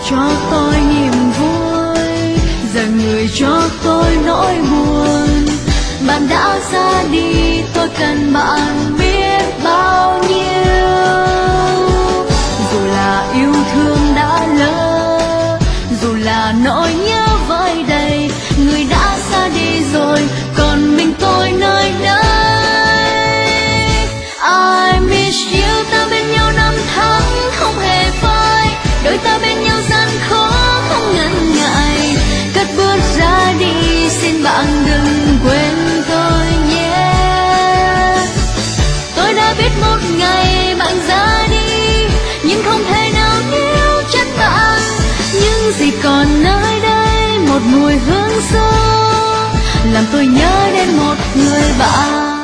cho tôi niềm vui, giờ người cho tôi nỗi buồn. Bạn đã ra đi, tôi cần bạn biết bao nhiêu. Dù là yêu thương đã lỡ, dù là nỗi nhớ vơi đầy, người đã xa đi rồi, còn mình tôi nơi đây. I miss you, ta bên nhau năm tháng không hề phai, đôi ta bên nhau gian khó không ngần ngại. Cất bước ra đi, xin bạn đừng quên tôi nhé. Tôi đã biết một ngày bạn ra đi, nhưng không thể nào níu chân bạn. Những gì còn nơi đây, một mùi hương xưa làm tôi nhớ đến một người bạn.